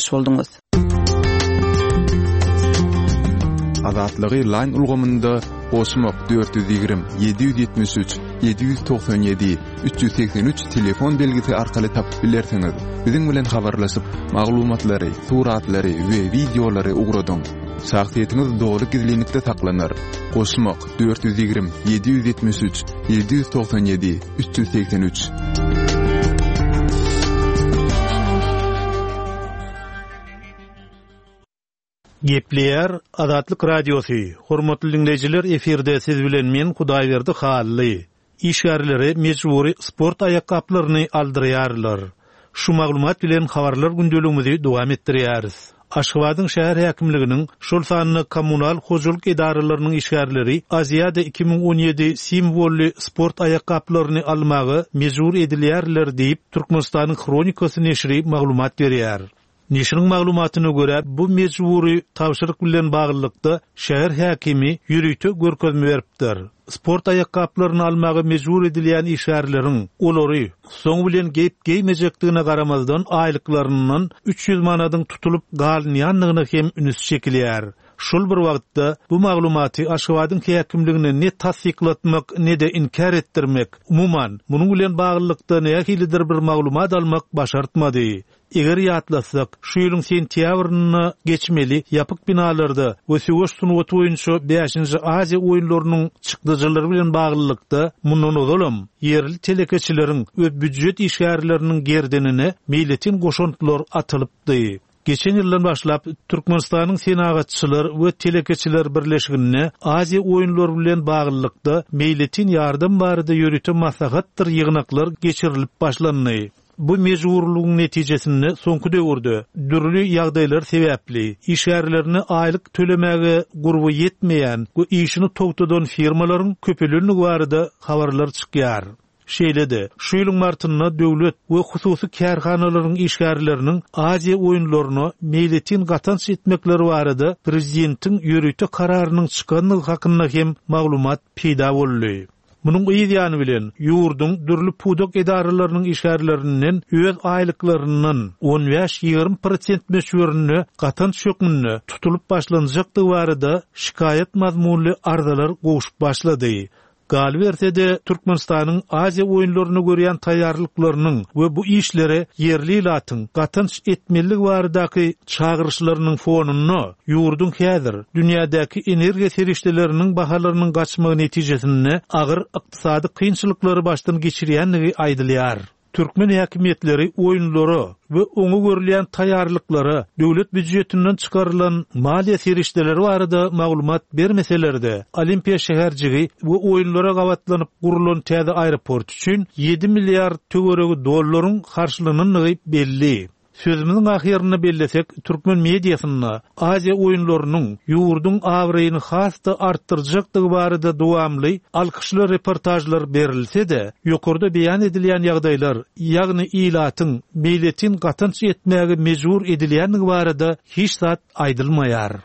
hoş boldunuz. Azatlygy line ulgamynda Osmok 420 773 797 383 telefon belgisi arkaly tapyp bilersiňiz. Biziň bilen habarlaşyp maglumatlary, suratlary we videolary ugradyň. Şahsiýetiniz dogry gizlilikde saklanır. Osmok 420 773 797 383. Gepleýär Azatlyk radiosu. Hormatly dinleyijiler, eferde siz bilen men Hudaýberdi Hally. İşgärleri mejburi sport ayakkablaryny aldyrýarlar. Şu maglumat bilen habarlar gündeligimizi dowam etdirýäris. Aşgabatyň şäher häkimliginiň şol sanyny kommunal hojuluk edaralarynyň işgärleri Aziýada 2017 simbolly sport ayakkablaryny almagy mejbur edilýärler diýip Türkmenistanyň Kronikasy neşri maglumat berýär. Neşriň maglumatyna görä bu mejburi tapşyryk bilen baglykda şäher häkimi ýürüýte görkezme beripdir. Sport ayakkablaryny almagy mejbur edilýän işgärleriň olary soň bilen geýmejekdigine garamazdan aýlyklarynyň 300 manadyň tutulup galynýanlygyna hem üns çekilýär. Şol bir wagtda bu maglumaty Aşgabatyň häkimligine ne tasdiklatmak ne de inkar etdirmek, umuman munuň bilen baglykda nähilidir bir maglumat almak başartmady. Eger ýatlasak, şu ýylyň sentýabryny geçmeli ýapyk binalarda we Söwüş sunuwaty boýunça 5-nji Aziýa oýunlarynyň çykdyjylary bilen baglykda mundan ozalam yerli telekeçileriň we büdjet işgärleriniň gerdenine milletin goşuntylar atylypdy. Geçen ýyldan başlap Türkmenistanyň senagatçylar we telekeçiler birleşigine Aziýa oýunlary bilen baglykda milletin ýardam barada ýürüte maslahatdyr ýygnaklar geçirilip başlandy. Bu mejburlugyň netijesinde soňky döwürde dürli ýagdaýlar sebäpli işgärlerini aýlyk tölemäge gurby ýetmeýän we işini togtadan firmalaryň köpelini barada habarlar çykýar. Şeýlede, şu ýylyň martyna döwlet we hususy kärhanalaryň işgärleriniň Aziýa oýunlaryna milletin gatanç etmekleri barada prezidentiň ýürüte kararynyň çykanlygy hakynda hem maglumat peýda boldy. Munuň ýa-da bilen ýurdun dürli pudak edaralarynyň işgärlerinden öz aýlyklarynyň 15-20% meşgurlygyny gatanç şökmünde tutulup başlanjakdygy barada şikayet mazmunly arzalar goşup başlady. Gal bersede Türkmenistanyň Aziýa oýunlaryna görýän taýýarlyklarynyň we bu işlere yerli ilatyň gatanç etmeligi baradaky çağırışlarynyň fonuny ýurdun häzir dünýädäki energiýa serişdeleriniň bahalarynyň gaçmagy netijesinde agyr ykdysady kynçylyklary başdan geçirýänligi aýdylýar. Türkmen häkimetleri oýunlary we oňa görülýän taýýarlyklary döwlet büdjetinden çykarylan maliýe serişdeleri barada maglumat bermeselerde Olimpiýa şäherjigi we oýunlara gawatlanyp gurulan täze aeroport üçin 7 milliard töweregi dollaryň karşylanyny belli. Sözümüzün ahirine bellesek, Türkmen mediasyna Aziýa oýunlarynyň ýurdun awryny hasda artdyrjakdygy barada dowamly alkyşly reportajlar berilse-de, ýokurda beýan edilýän ýagdaýlar, ýagny ilatyň milletin gatanç etmäge mejbur edilýänligi barada hiç zat aýdylmaýar.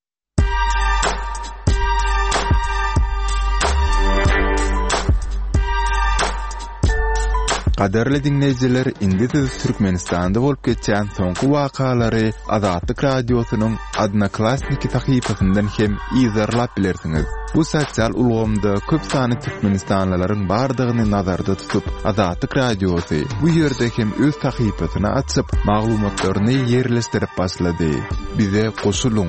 Qaderli dinleyijiler, indi siz Türkmenistanda bolup geçen soňky wakalary Azatlyk radiosynyň Adnaklasniki sahypasyndan hem izarlap bilersiňiz. Bu sosial ulgamda köp sany Türkmenistanlylaryň bardygyny nazarda tutup Azatlyk radiosy bu ýerde hem öz sahypasyny açyp maglumatlaryny ýerleşdirip başlady. Bize goşuluň.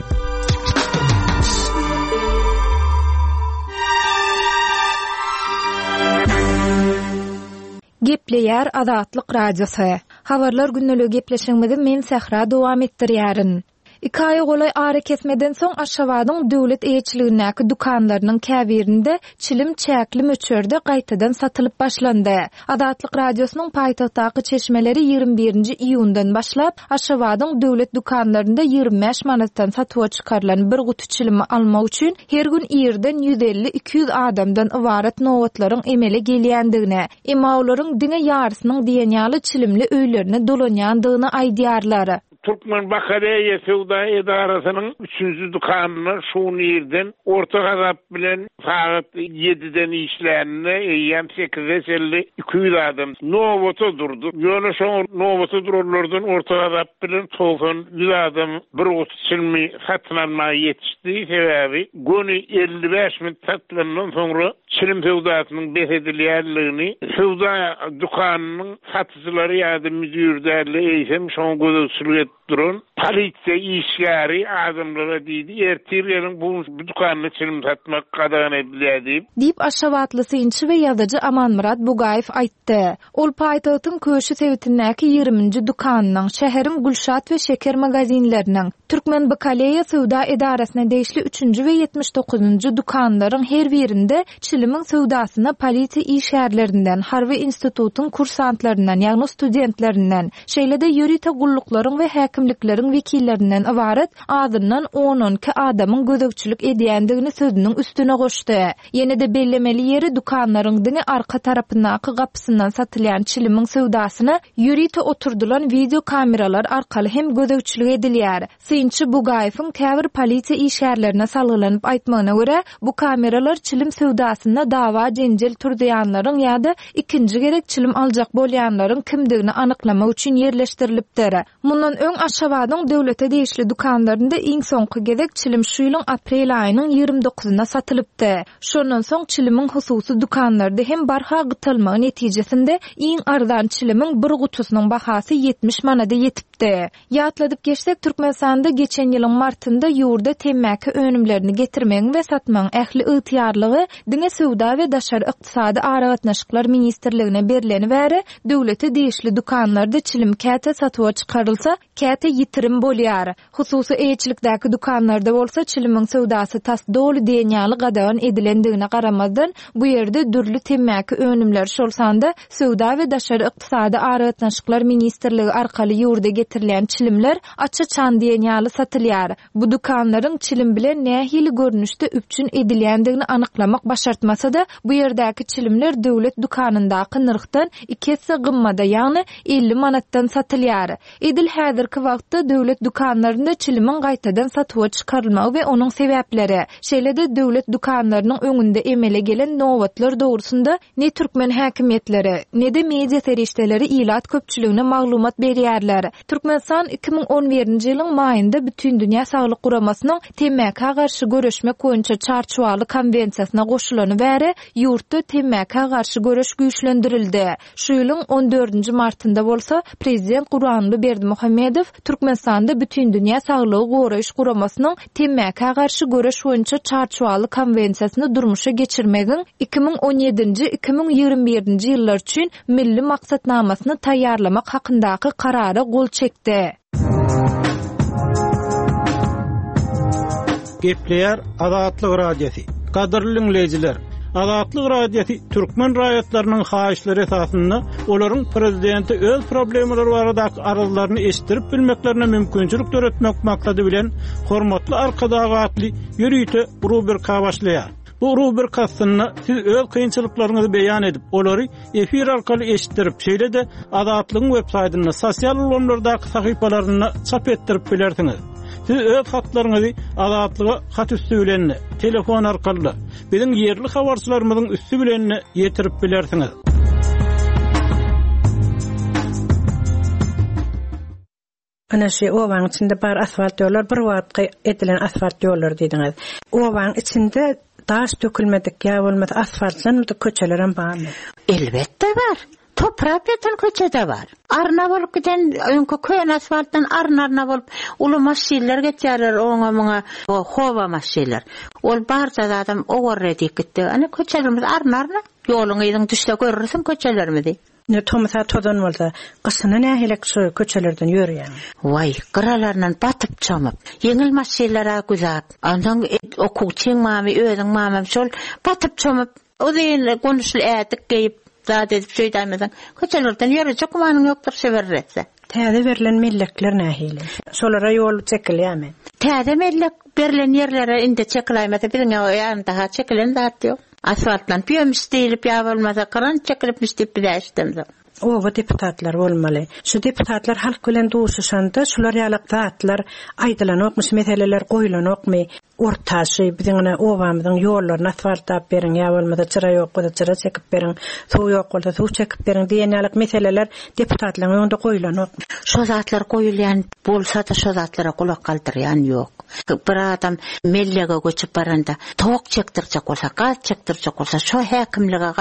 Gepleýär Azatlyk radiosu. Habarlar günneligi gepleşigimizi men Sehra dowam etdirýärin. 2 ay golay ara kesmeden soň Aşgabatyň döwlet eýetçiligindäki dukanlarynyň käbirinde çilim çäkli möçerde gaýtadan satylyp başlandy. Azatlyk radiosynyň paýtagtdaky çeşmeleri 21-nji iýundan başlap Aşgabatyň döwlet dukanlarynda 25 manatdan satyga çykarylan bir gutu çilimi almak üçin her gün ýerden 150-200 adamdan ibaret nowatlaryň emele gelýändigine, emawlaryň diňe ýarysynyň diýenýaly çilimli öýlerine dolanýandygyny aýdýarlar. Türkmen Bakaleye Sevda Edarasının 3. dukanına şunu yerden orta gazap bilen saat 7'den işleyenine eyyem 8'e 200 adam Novot'a durdu. Yolu son Novot'a dururlardan orta gazap bilen tofan 100 adam bir otuçilmi satlanmaya yetiştiği sebebi günü 55 min satlanından sonra Çilim Sevdasının behediliyerliğini Sevda dukanının satıcıları ya da müdürlerle eysem son gözüsülüğe durun. Politsiya işgari adamlara deydi. Ertirlerin bu dukanını çilim satmak qadağan edildi. Deyip Aşgabatly synçy we ýazyjy Amanmurat Bugaýew aýtdy. Ol paýtagtyň Köşü sewitindäki 20-nji dukanynyň şäherin Gülşat we Şeker magazinleriniň Türkmen Bakaleye Sowda Edarasyna deýişli 3-nji we 79-njy dukanlaryň her birinde çilimiň sowdasyna polisiýa işgärlerinden, Harvey institutynyň kursantlaryndan, ýagny studentlerinden, şeýle-de ýörite gulluklaryň we häkimlikleriň wekillerinden ibaret adından 10-12 adamyň gözekçilik edýändigini sözüniň üstüne goşdy. Ýene-de bellemeli ýeri dukanlaryň diňe arka tarapyndaky gapysyndan satylýan çilimiň sowdasyna ýörite oturdulan video kameralar arkaly hem gözekçilik edilýär. Synçy Bugaýewiň täbir polisiýa işgärlerine salgylanyp aýtmagyna görä, bu kameralar çilim sowdasyna dawa jenjel turdiýanlaryň ýa-da ikinji gerek çilim aljak bolýanlaryň kimdigini anyklamak üçin yerleşdirilipdir. Mundan öň Aşgabatyň döwlete deýişli dukanlarynda iň soňky gezek çilim şu ýylyň aprel aýynyň 29-na satylypdy. Şondan soň çilimiň hususy dukanlarda hem barha gytylmagy netijesinde iň arzan çilimiň bir gutusynyň bahasy 70 manada ýetipdi. Ýatladyp geçsek Türkmenistanda geçen ýylyň martynda ýurda temmäki önümlerini getirmegiň we satmagyň ähli ýytýarlygy diňe sowda we daşary ykdysady aragatnaşyklar ministrligine berileni bäri döwlete deýişli dukanlarda çilim käte satywa çykarylsa käte ýitirim bolýar. Hususy eýçilikdäki dukanlarda bolsa çilimiň sowdasy tas dolu deňýaly gadağan edilendigine garamazdan bu ýerde dürli temmäki önümler şolsanda sowda we daşary ykdysady aragatnaşyklar ministrligi arkaly ýurda getirilen çilimler açy çan deňýaly satylýar. Bu dukanlaryň çilim bilen nähili görnüşde üpçün edilýändigini anyklamak başartmasa da bu ýerdäki çilimler döwlet dukanyndaky nyrkdan 2 hisse gymmada ýagny 50 manatdan satylýar. Edil häzirki wagtda döwlet dukanlarynda çilimin gaýtadan satywa çykarylmagy we onuň sebäpleri, şeýle-de döwlet dukanlarynyň öňünde emele gelen nowatlar dogrusunda ne türkmen häkimetleri, ne de media serişdeleri ilat köpçüligine maglumat berýärler. Türkmenistan 2011-nji ýylyň maýynda bütün dünýä saglyk guramasynyň temmäka garşy göreşmek boýunça çarçuwaly konwensiýasyna goşulany bäri ýurtda temmäka garşy göreş güýçlendirildi. Şu ýylyň 14-nji martynda bolsa prezident Gurbanly Berdimuhammedow Türkmenistanda bütün dünýä saglygy goraýyş guramasynyň temmäka garşy göreş boýunça çarçuwaly konwensiýasyny durmuşa geçirmegiň 2017-nji 2021-nji ýyllar üçin milli maksatnamasyny taýýarlamak hakyndaky karary gol çekdi. Gepleýär Azatlyk Radiosi. Gadyrly dinleýijiler, Azatlyk Radiosi türkmen raýatlarynyň haýyşlary esasynda olaryň prezidenti öz problemleri baradaky arzlaryny eşitdirip bilmeklerine mümkinçilik töretmek maksady bilen hormatly arkadaşly ýürüýte rubrika başlaýar. Bu rubrikasyny siz öz kynçylyklaryňyzy beýan edip, olary efir arkaly eşitdirip, şeýle-de Azatlygyň websaýtyna, sosial ulanlardaky sahypalaryna çap etdirip bilersiňiz. Siz öz hatlaryňyzy Azatlyga hat üstü bilen, telefon arkaly, biziň ýerli habarçylarymyzyň üstü bilen ýetirip bilersiňiz. Ana şu owaň içinde bar asfalt ýollar, bir wagtga edilen asfalt ýollar diýdiňiz. Owaň içinde taş dökülmedik ýa bolmasa asfaltlan da köçelerim barmy? Elbetde bar. Toprak beten köçede var. Arna bolup giden öňkü köýen asfaltdan arna bolup uly maşinler getýärler oňa o howa maşinler. Ol barça adam owerredik gitdi. Ana köçelerimiz arna ýoluň ýygyň düşde görürsiň köçelerimizi. Ne tomsa todan bolsa, gysyna nähelek şu köçelerden ýörýär. Vay, gıralardan batyp çamyp, yeňil maşinlere güzap, andan okuçyň mamy, özüň mamam şol batyp çamyp, o diýen konuşly ätik geýip zat edip şeýdämeden, köçelerden ýörejek manyň ýokdur seberretse. Täze berilen millekler nähili? Şolara ýol çekilýärmi? Täze mellek berilen ýerlere inde çekilämese biziň ýanynda çekilen zat ýok. Asfaltlan piyom istilip ya bolmasa karan çekilip istip bileşdim. o deputatlar bolmaly. Şu deputatlar halk bilen duşuşanda şular ýalakdatlar aýdylanokmy, meseleler goýulanokmy, ortaşy bizňe owamyň ýollaryny asfaltlap beriň, ýa bolmasa çyra ýok bolsa çyra çekip beriň, suw ýok bolsa suw çekip beriň diýen ýalyk meseleler deputatlaryň öňünde goýulanok. Şu zatlar goýulýan bolsa da şu zatlara gulak galdyrýan ýok. Bir adam mellege göçüp baranda tok çekdirjek bolsa, gat çekdirjek bolsa, şu häkimlige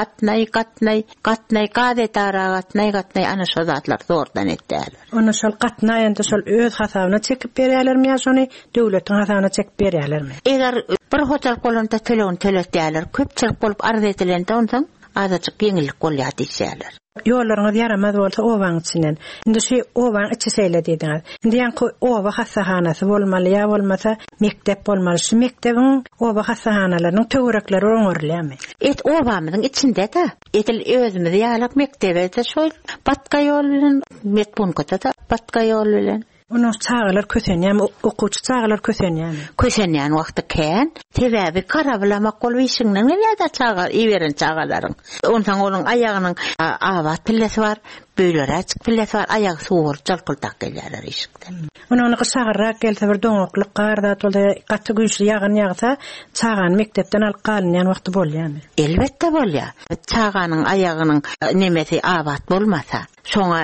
gatnay gadetara gatnay ana şu zatlar zordan etdiler. Ona şol gatnaýanda şol öz hasabyna çekip berýärlermi ýa şonu döwletiň hasabyna çekip berýärlermi? Eger bir hotel bolanda telefon töletdiler, köpçilik bolup arz edilende ondan azatçyk ýeňillik bolýar diýýärler. Ýollaryňyz ýaramaz bolsa owaň içinden. Indi şu owaň içi seýle diýdiňiz. Indi ýa-ni owa hasahanasy bolmaly ýa bolmasa mektep bolmaly. Şu mektebiň owa hasahanalarynyň töwerekleri öňürlýärmi? Owamyň içinde de. Etil özümiz ýalak mektebede şol batka ýol bilen metbunkata da batka ýol bilen. Onu çağılar kösenýär, okuwçy çağılar kösenýär. Kösenýän wagty kän, sebäbi karablamak bolup işiňden näde çağır, iweren çağalaryň. Ondan onuň aýagynyň awat pillesi bar, böýleri açyk pillesi bar, aýagy suwur çalpyldak gelýär işikden. Onu çağırrak gelse bir doňoklyk garda tolda gaty güýçli ýagan ýagsa, çağan mektepden alyp galynýan wagty bolýarmy? Elbetde bolýar. Çağanyň aýagynyň nemesi awat bolmasa, şoňa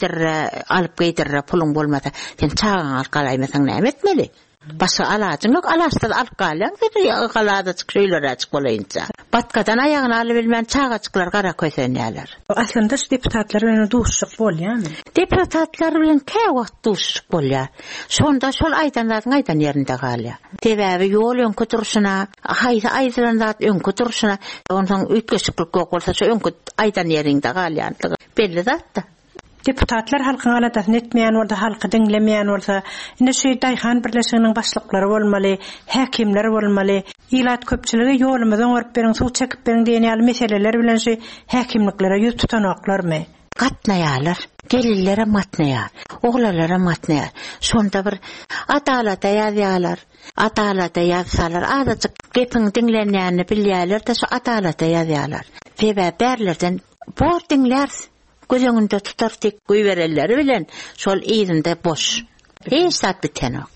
alyp geydirre puluň bolmasa, sen çağan alqalaýmasaň näme etmeli? Başga alaýyň ýok, alaşda alyp galýan, galada çykýlar açyk bolaýynça. Batkadan aýagyny alyp bilmän çağaçyklar gara kösenýärler. Aslında şu deputatlar bilen duşşuk bolýarmy? Deputatlar bilen käwagt duşşuk bolýar. Şonda şol aýdanlaryň aýdan ýerinde galýar. Sebäbi ýol öňkü turşuna, aýdanlar öňkü turşuna, ondan ütgeşiklik bolsa şu öňkü aýdan ýerinde galýar. Belli zatda. Deputatlar halkyň aladasyny etmeýän bolsa, halky diňlemeýän bolsa, indi şu daýhan birleşiginiň başlyklary bolmaly, häkimler bolmaly, ýylat köpçiligi ýolumyzdan görüp beriň, suw çekip beriň diýen meseleler bilen şu häkimliklere ýüz tutanoklarmy? Gatnaýarlar, gelillere matnaýar, oglalara matnaýar. Şonda bir adalata ýazýarlar. Adalata ýazsalar, azajyk gepiň diňlenýänini bilýärler, şu adalata ýazýarlar. Sebäbi bärlerden bor diňlär. Gözüňünde tutar tek goýberelleri bilen şol ýerinde boş. Hiç zat bitenok.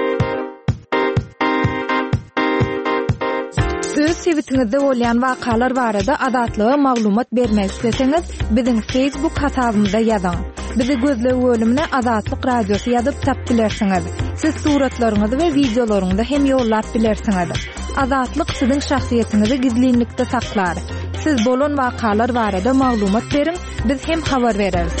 Öz sewitingizde bolýan wakalar barada adatlyga maglumat bermek isteseňiz, biziň Facebook hasabymyza ýazyň. Bizi gözlegi bölümine Azatlyk Radiosu ýazyp tapdylarsyňyz. Siz suratlaryňyzy we videolaryňyzy hem ýollap bilersiňiz. Azatlyk siziň şahsiýetiniňizi gizlinlikde saklar. Siz bolan wakalar barada maglumat beriň, biz hem habar bereriz.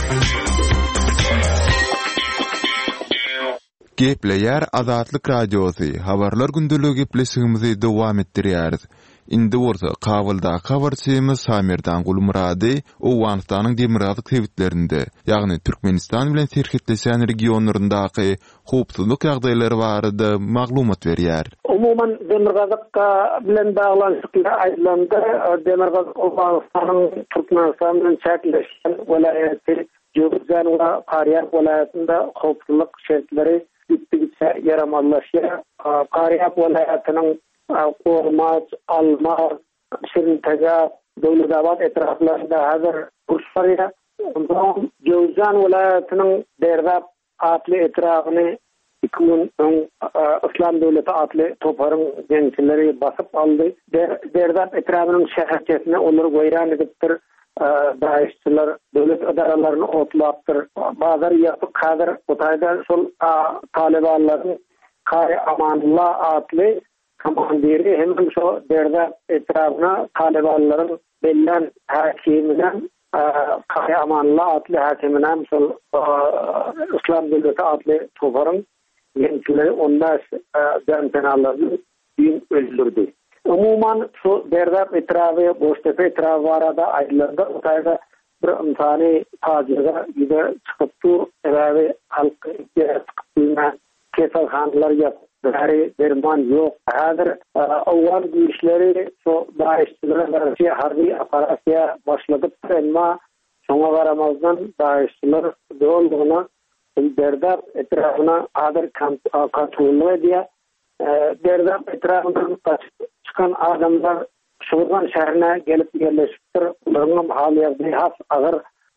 Gepleýär Azatlyk Radiosu habarlar gündeligi gepleşigimizi dowam etdirýär. Indi orta Kabulda habarçymyz Samirdan Gulmurady Owganystanyň Demirgazyk tewitlerinde, ýagny Türkmenistan bilen serhetleşen regionlaryndaky howpsuzlyk ýagdaýlary barada maglumat berýär. Umuman Demirgazyk bilen baglanşykly aýlandy. Demirgazyk Owganystanyň Türkmenistan bilen çäkleşen welaýaty Jowzan we Qaryaq welaýatynda howpsuzlyk şertleri gittikçe yaramazlaşýar. Qaryaq welaýatynyň Qormaz, Almar, Şirintaja, Dowlatabad etraflarında hazır urslarya. Ondan Jowzan welaýatynyň Derdap atly etragyny İslam Döwleti atly toparyň gençleri basyp aldy. Derdap etragynyň şäherçesine onları goýran edipdir. Daişçiler döwlet edaralaryny otlapdyr. Bazar ýatyp kadir otayda şol talibanlaryň Kari Amanullah atly komandiri hem şu Derdap etragyna talibanlaryň bellen hakiminen Kari Amanullah atly hakiminen şol İslam Döwleti atly toparyň gençleri onlar jantanalaryny öldürdi. Umuman şu Derdap etrafı, Boştepe etrafı arada aýdylanda otayda bir insani fajiga ýa çykypdy, eräbi halk ýa keselhanlar ýa derman ýok. Häzir awwal güýçleri şu daişçilere garşy harby operatsiýa başladyp, emma şoňa garamazdan daişçiler doldugyna Derdap etrafyna adyr kontrol edýär. Derdap etrafından çıkan adamlar Şurgan şehrine gelip yerleşipdir. Onların hali has ağır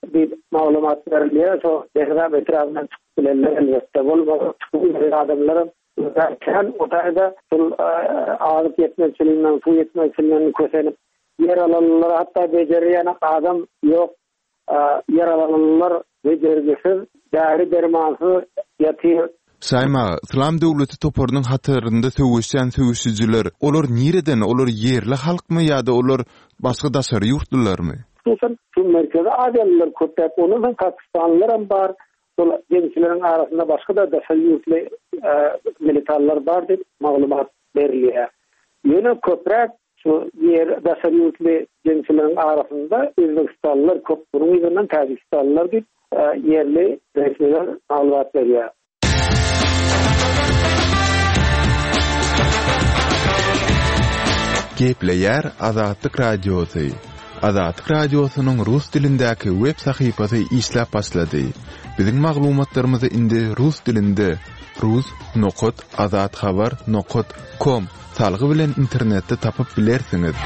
bir maglumat beriliyor. So derhab etrafından çıkıp bilenler elbette bol adamların zaten otayda ağırlık yetmezliğinden, su yetmezliğinden kösenip yer alanlara hatta beceriyen adam yok. Yer alanlar becergisiz, değerli dermansız yatıyor. Sayma, İslam döwleti toparının hatırında söwüşen söwüşüjüler, olar nireden, olar yerli halkmy ýa-da olar başga daşary ýurtlylarmy? Şu merkezde adamlar köpek, onun Pakistanlılar bar, gençlerin arasında başka da daşary ýurtly militarlar bar diýip maglumat berilýär. Ýöne köpek şu yer daşary ýurtly gençlerin arasında Özbekistanlılar köp, bunun ýerden Tajikistanlılar diýip yerli resmiler maglumat berýär. Gepleyer Azatlyk Radiosu. Azatlyk Radiosunyň rus dilindäki web sahypasy işläp başlady. Biziň maglumatlarymyzy indi rus dilinde rus.azatxabar.com salgy bilen internetde tapyp bilersiňiz.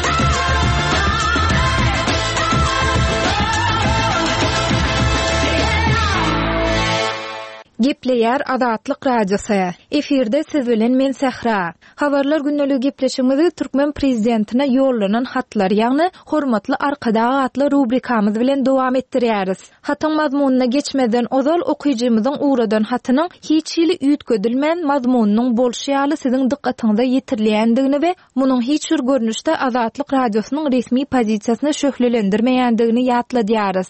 Gepleyer Azatlyk Radiosu. Efirde siz bilen men Sehra. Habarlar günnälik gepleşigimizi Türkmen prezidentine ýollanan hatlar, ýagny hormatly arkadagy atly rubrikamyz bilen dowam etdirýäris. Hataň mazmununa geçmeden ozal okuyjymyzyň uğradan hatynyň hiç ýyly üýtgedilmän mazmunynyň bolşýaly siziň dikkatiňize ýetirilýändigini we munyň hiç bir görnüşde Azatlyk Radiosunyň resmi pozisiýasyny şöhlelendirmeýändigini ýatladýarys.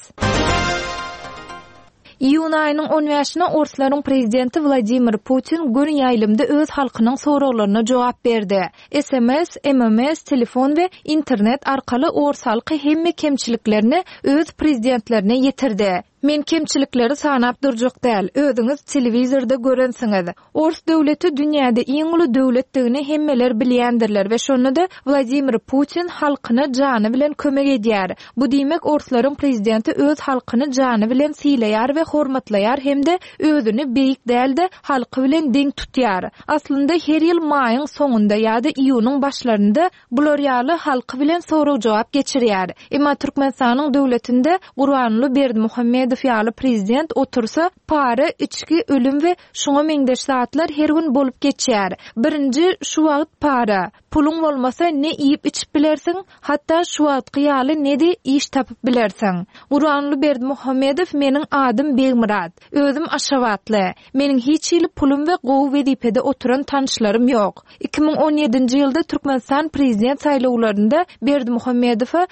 Iyun ayının 15-nä Orslaryň prezidenti Vladimir Putin gün ýaýlymda öz halkynyň soraglaryna jogap berdi. SMS, MMS, telefon we internet arkaly Ors halky hemme kemçiliklerini öz prezidentlerine ýetirdi. Men kemçilikleri sanap durjak däl. Özüňiz telewizorda görensiňiz. Ors döwleti dünýäde iň uly döwletdigini hemmeler bilýändirler we şonda Vladimir Putin halkyna jany bilen kömek edýär. Bu diýmek Orslaryň prezidenti öz halkyny jany bilen sileýär we hormatlaýar hemde özüni beýik dälde halky bilen deň tutýar. Aslynda her ýyl maýyň soňunda ýa-da iýunyň başlarynda bular ýaly halky bilen sorag jogap geçirýär. Emma Türkmenistanyň döwletinde Gurbanly Berdimuhammedow ýaly prezident otursa para, içki, ölüm we şoňa meňdeş saatlar her gün bolup geçýär. Birinji şu wagt para. Puluň bolmasa ne iýip içip bilersiň, hatda şu wagtky ýaly nedi iş tapyp bilersiň. Gurbanly Berdimuhammedow meniň adym Begmurat. Özüm aşawatly. Meniň hiç ýyly pulum we gowy wezipede oturan tanşlarym ýok. 2017-nji ýylda Türkmenistan prezident saýlawlarynda Berdimuhammedowa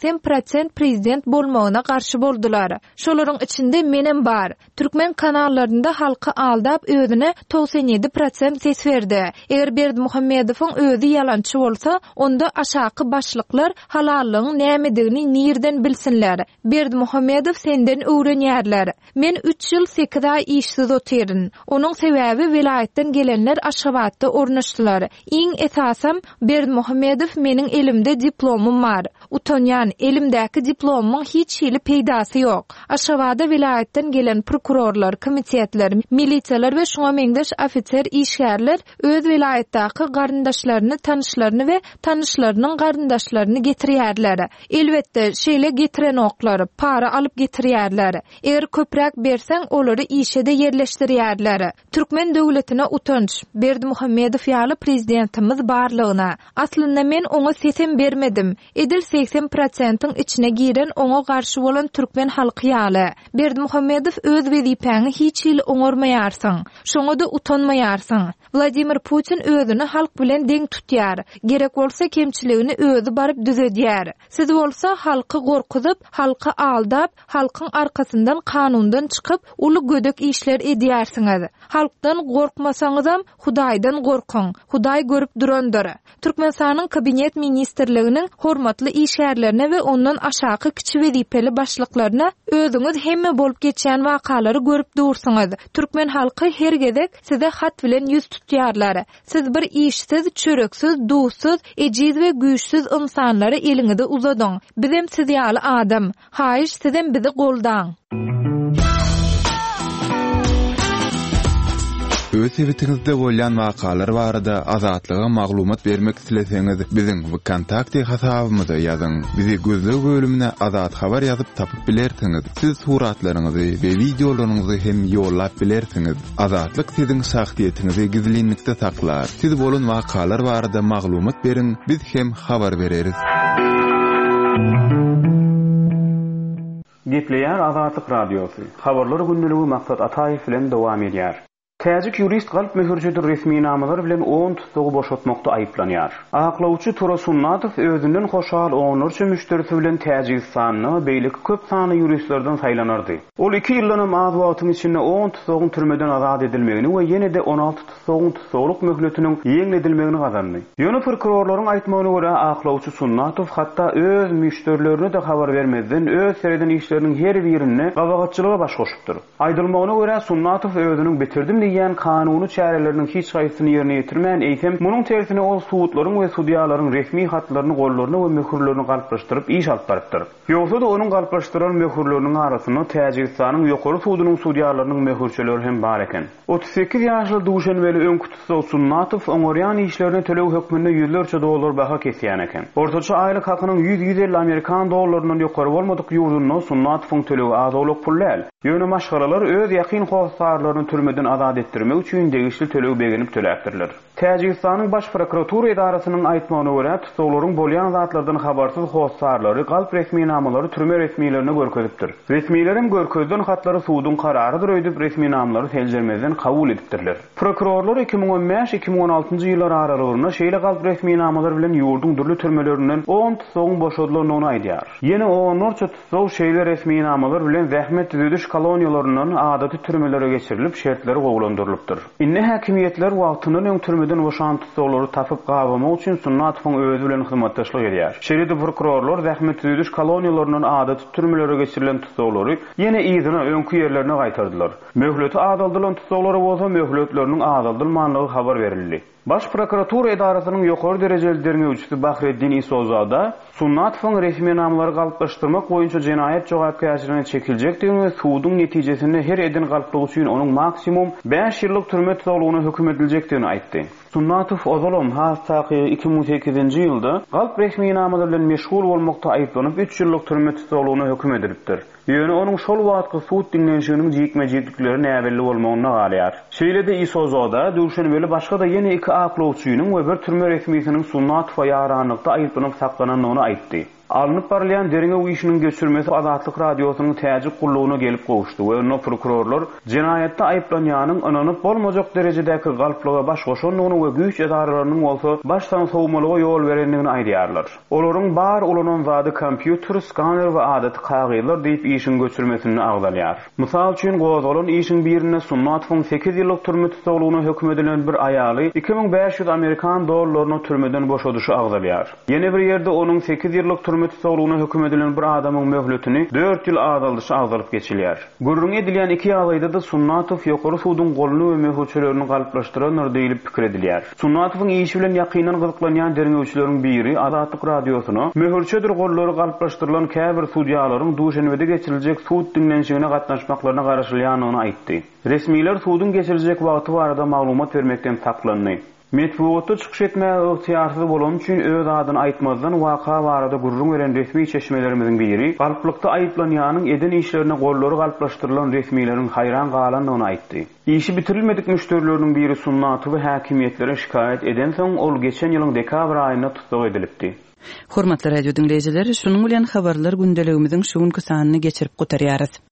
80% prezident bolmagyna garşy boldular. Şolaryň içinde menem bar. Türkmen kanallarynda halky aldap özüne 97% ses berdi. Eger Berdimuhammedowyň özü yalançy bolsa, onda aşaky başlyklar halallygyň nämedigini nirden bilsinler. Berdimuhammedow senden öwrenýärler. Men 3 ýyl 8 ay işsiz otyrdym. Onuň sebäbi vilayetden gelenler Aşgabatda ornaşdylar. Iň esasam Berdimuhammedow meniň elimde diplomum bar. Utanýan elimdäki diplomyň hiç ýyly peýdasy ýok. Aşgabatda vilayetden gelen prokurorlar, komitiýetler, milisiýalar we şoňa meňdeş ofitser işgärler öz vilayetdäki garyndaşlaryny, tanışlaryny we tanışlarynyň garyndaşlaryny getirýärler. Elbetde şeýle getiren oklar para alyp getirýärler. Eger köprek berseň olary işe de yerleşdirýärler. Türkmen döwletine utanç Berdimuhammedow ýaly prezidentimiz barlygyna. Aslynda men oňa sesem bermedim. Edil 80%-iň içine giren oňa garşy bolan türkmen halky ýaly. Berdimuhammedow öz wezipeňi hiç ýyl oňarmaýarsyň. Şoňa da utanmaýarsyň. Vladimir Putin özüni halk bilen deň tutýar. Gerek bolsa kemçiligini özü baryp düzedýär. Siz bolsa halky gorkuzyp, halky aldap, halkyň arkasyndan kanundan çykyp uly gödek işler edýärsiňiz. Halkdan gorkmasaňyzam Hudaýdan gorkun. Hudaý görüp durandyr. Türkmenistanyň kabinet ministrliginiň hormatly işgärlerine we ondan aşaky kiçi wezipeli başlyklaryna özüňiz hemme bolup geçen wakalary görüp dursaňyz. Türkmen halky her gezek size hat bilen ýüz tutýarlar. Siz bir işsiz, çöreksiz, duşsuz, ejiz we güýçsiz insanlary eliňizde uzadyň. Bizem siz ýaly adam. Haýyş sizem bizi goldaň. Öz evitinizde bolýan wakalar barada azatlyga maglumat bermek isleseňiz, biziň kontakty hasabymyza ýazyň. Bizi gözlegi bölümine azat habar ýazyp tapyp bilersiňiz. Siz suratlaryňyzy we videolaryňyzy hem ýollap bilersiňiz. Azatlyk siziň şahsiýetinizi gizlinlikde saklar. Siz bolan wakalar barada maglumat beriň, biz hem habar bereriz. Gepleýär Azatlyk radiosu. Habarlary gündäligi Maksat Ataýew bilen dowam edýär. Täzik jurist galp möhürjedir resmi namalar bilen 10 tutsugy boşaltmakda aýplanýar. Aklawçy Tura Sunnatow özünden hoşal onurçy müşterisi bilen Täjikistanyny beýlik köp sany juristlerden saýlanardy. Ol 2 ýyldan az wagtyň içinde 10 tutsugyň türmeden azat edilmegini we ýene-de 16 tutsugyň tutsugluk möhletiniň ýeňledilmegini gazandy. Ýöne prokurorlaryň aýtmagyna görä aklawçy Sunnatow hatda öz müşterilerine de habar bermezden öz sereden işleriniň her birini gabagatçylyga baş goşupdyr. Aýdylmagyna görä Sunnatow özüniň bitirdim diýen kanuny çäreleriniň hiç gaýsyny ýerine ýetirmän eýsem, munyň tersine ol suwutlaryň we sudiýalaryň resmi hatlaryny gollaryna we möhürlerini galplaşdyryp iş alyp barypdyr. Ýogsa da onuň galplaşdyran möhürleriniň arasyna Täjikistanyň ýokary suwudynyň sudiýalarynyň möhürçileri hem bar eken. 38 ýaşly Duşanbeli öňkütüsi Sunnatow oňorýan işlerini tölew hökmünde $100 dollar baha kesýän eken. Ortaça aýlyk hakynyň 100-150 Amerikan dollarynyň ýokary bolmadyk ýurduny Sunnatowyň tölewi az bolak pul däl. Ýöne maşgalalar öz ýakyn howsarlaryny türmeden azat etdirmek üçin degişli tölew beginip töläpdirler. Täjikistanyň baş prokuratura idarasynyň aýtmagyna görä, tutsuklaryň bolýan zatlardan habarsyz howsarlary galp resmi namalary türme resmiýetlerine görkezipdir. Resmiýlerim görkezden hatlary suwdyň kararydyr öýdüp resmi namalary teljermezden kabul edipdirler. Prokurorlar 2015-2016 ýyllar aralygyna şeýle galp resmi namalar bilen ýurduň dürli türmelerinden 10 tutsugyň boşadylyny aýdýar. Ýene onurça tutsug şeýle resmi namalar bilen zähmet düzüdüş koloniýalarynyň adaty türmelere geçirilip şertleri gowulandyrylypdyr. Inne häkimiýetler wagtynyň öň türmeden boşan tutsuglary tapyp gabamak üçin Sunnatowyň özü bilen hyzmatdaşlyk edýär. Şeýle prokurorlar zähmet düzüdüş koloniýalarynyň adaty türmelere geçirilen tutsuglary ýene ýygyna öňkü ýerlerine gaýtardylar. Möhleti azaldylan tutsuglary bolsa möhletleriniň azaldylmanlygy habar berildi. Baş prokuratura idarasynyň ýokary derejeli derňewçisi Bahreddin Isozada Sunnatowyň resmi namalary galplaşdyrmak boýunça jenaýet jogapkärçiligine çekiljekdigini we suwdyň netijesinde her edin galplygy üçin onuň maksimum 5 ýyllyk türme tutulugyna hökm ediljekdigini aýtdy. Sunnatow ozalom hasaky 2008-nji ýylda galp resmi namalar bilen meşgul bolmakda aýplanyp 3 ýyllyk türme tutulugyna hökm edilipdir. Ýöne onuň şol wagtky suwut dinlenşiginiň jekme-jeklikleri näbelli bolmagyna galýar. Şeýle-de Isozada Duşanbeli başga da ýene 2 aklawçynyň we bir türme resmiýetiniň Sunnatowa ýaranlykda aýplanyp saklananyny aýtdy. Alınıp barlayan derine işinin geçirmesi Azatlyk radiosynyň täzik gullugyna gelip gowuşdy we onu prokurorlar jinayetde aýplanýanyň ananyp bolmajak derejedäki galplyga baş goşanlygyny we güýç edaralarynyň bolsa başdan sowmalyga ýol berenligini aýdýarlar. Olaryň bar ulanan zady kompýuter, skaner we adaty kagylar diýip işin geçirmesini agdalýar. Mysal üçin gozalan işin birine Sunnatowyň 8 ýyllyk türme tutulugyna hökm edilen bir aýaly 2500 Amerikan dollaryny türmeden boşadyşy agdalýar. Ýene bir ýerde onuň 8 ýyllyk türme tutulugyna hökm edilen bir adamyň möhletini 4 ýyl azaldyşy agdalyp geçilýär. Gürrüň edilýän 2 ýagdaýda da Sunnatow ýokary suwdyň goluny we möhürçilerini galplaşdyranlar diýilip pikir edilýär. Sunnatowyň işi bilen ýakynan gyzyklanýan derňewçileriň biri Azatlyk radiosyna möhürçidir gollary galplaşdyrylan käbir sudiýalaryň Duşanbede geçiriljek suwut dinlenşigine gatnaşmaklaryna garaşylýanyny aýtdy. Resmiýler suwdyň geçiriljek wagty barada maglumat bermekden saklandy. Metbuatda çykyş etmäge ygtyýarsyz bolan üçin öz adyny aýtmazdan waka barada gurrun beren resmi çeşmelerimiziň biri galplykda aýplanýanyň eden işlerine gollary galplaşdyrylan resmiýleriň haýran galandygyny aýtdy. İşi bitirilmedik müşterileriniň biri Sunnatowy häkimiýetlere şikayet eden soň ol geçen ýylyň dekabr aýyna tutsuk edilipdi. Hormatly radio dinleýijiler, şunuň bilen habarlar gündeligimiziň şu günkü sanyny geçirip gutarýarys.